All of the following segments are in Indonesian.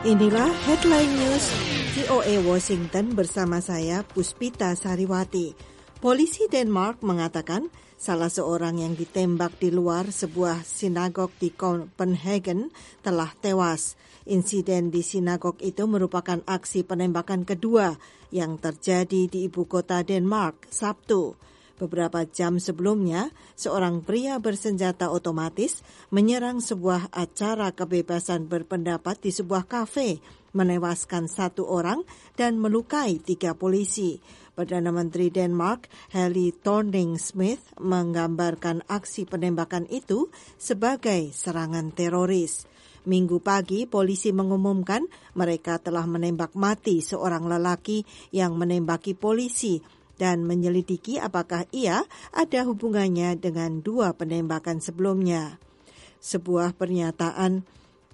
Inilah Headline News VOA Washington bersama saya Puspita Sariwati. Polisi Denmark mengatakan salah seorang yang ditembak di luar sebuah sinagog di Copenhagen telah tewas. Insiden di sinagog itu merupakan aksi penembakan kedua yang terjadi di ibu kota Denmark Sabtu. Beberapa jam sebelumnya, seorang pria bersenjata otomatis menyerang sebuah acara kebebasan berpendapat di sebuah kafe, menewaskan 1 orang dan melukai 3 polisi. Perdana Menteri Denmark, Helle Thorning-Schmidt, menggambarkan aksi penembakan itu sebagai serangan teroris. Minggu pagi, polisi mengumumkan mereka telah menembak mati seorang lelaki yang menembaki polisi dan menyelidiki apakah ia ada hubungannya dengan 2 penembakan sebelumnya. Sebuah pernyataan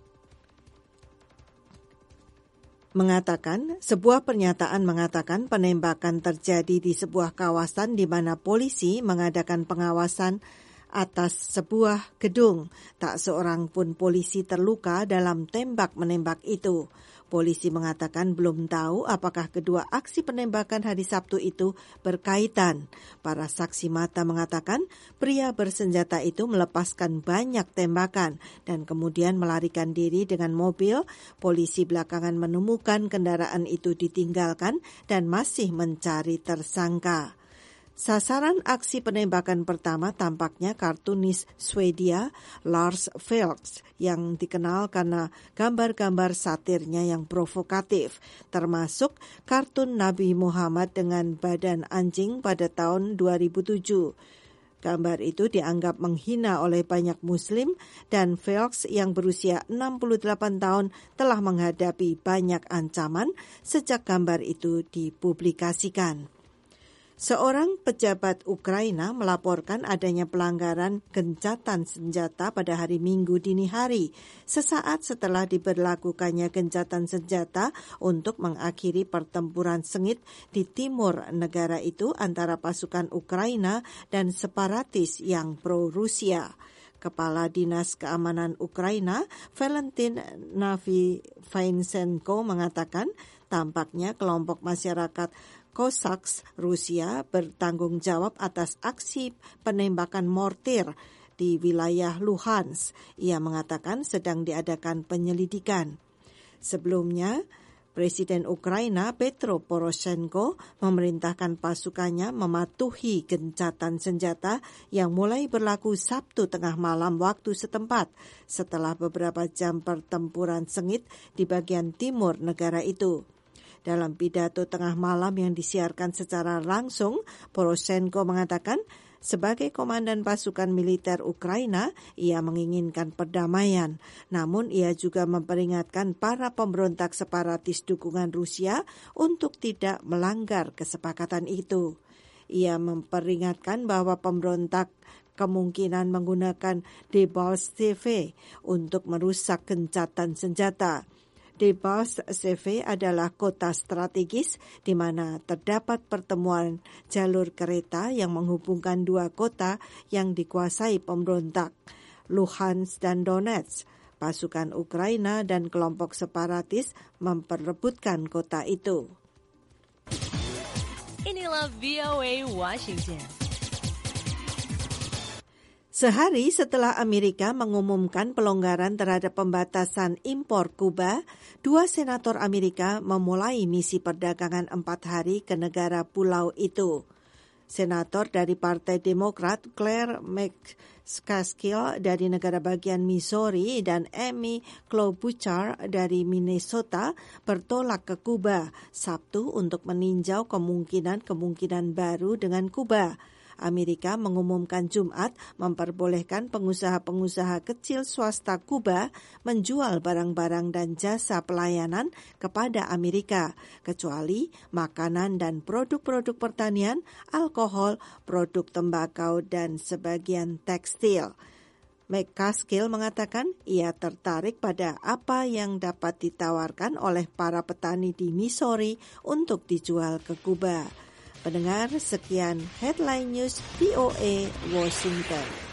mengatakan penembakan terjadi di sebuah kawasan di mana polisi mengadakan pengawasan atas sebuah gedung. Tak seorang pun polisi terluka dalam tembak-menembak itu. Polisi mengatakan belum tahu apakah kedua aksi penembakan hari Sabtu itu berkaitan. Para saksi mata mengatakan pria bersenjata itu melepaskan banyak tembakan dan kemudian melarikan diri dengan mobil. Polisi belakangan menemukan kendaraan itu ditinggalkan dan masih mencari tersangka. Sasaran aksi penembakan pertama tampaknya kartunis Swedia Lars Vilks yang dikenal karena gambar-gambar satirnya yang provokatif, termasuk kartun Nabi Muhammad dengan badan anjing pada tahun 2007. Gambar itu dianggap menghina oleh banyak Muslim dan Vilks yang berusia 68 tahun telah menghadapi banyak ancaman sejak gambar itu dipublikasikan. Seorang pejabat Ukraina melaporkan adanya pelanggaran gencatan senjata pada hari Minggu dini hari, sesaat setelah diberlakukannya gencatan senjata untuk mengakhiri pertempuran sengit di timur negara itu antara pasukan Ukraina dan separatis yang pro-Rusia. Kepala Dinas Keamanan Ukraina, Valentin Navyvainsenko, mengatakan tampaknya kelompok masyarakat Cossacks Rusia bertanggung jawab atas aksi penembakan mortir di wilayah Luhansk. Ia mengatakan sedang diadakan penyelidikan. Sebelumnya, Presiden Ukraina Petro Poroshenko memerintahkan pasukannya mematuhi gencatan senjata yang mulai berlaku Sabtu tengah malam waktu setempat setelah beberapa jam pertempuran sengit di bagian timur negara itu. Dalam pidato tengah malam yang disiarkan secara langsung, Poroshenko mengatakan, sebagai komandan pasukan militer Ukraina, ia menginginkan perdamaian. Namun ia juga memperingatkan para pemberontak separatis dukungan Rusia untuk tidak melanggar kesepakatan itu. Ia memperingatkan bahwa pemberontak kemungkinan menggunakan Debaltseve untuk merusak gencatan senjata. Debaltseve adalah kota strategis di mana terdapat pertemuan jalur kereta yang menghubungkan 2 kota yang dikuasai pemberontak, Luhansk dan Donetsk. Pasukan Ukraina dan kelompok separatis memperebutkan kota itu. Inilah VOA Washington. Sehari setelah Amerika mengumumkan pelonggaran terhadap pembatasan impor Kuba, 2 senator Amerika memulai misi perdagangan 4 hari ke negara pulau itu. Senator dari Partai Demokrat Claire McCaskill dari negara bagian Missouri dan Amy Klobuchar dari Minnesota bertolak ke Kuba Sabtu untuk meninjau kemungkinan baru dengan Kuba. Amerika mengumumkan Jumat memperbolehkan pengusaha-pengusaha kecil swasta Kuba menjual barang-barang dan jasa pelayanan kepada Amerika, kecuali makanan dan produk-produk pertanian, alkohol, produk tembakau, dan sebagian tekstil. McCaskill mengatakan ia tertarik pada apa yang dapat ditawarkan oleh para petani di Missouri untuk dijual ke Kuba. Pendengar, sekian Headline News VOA Washington.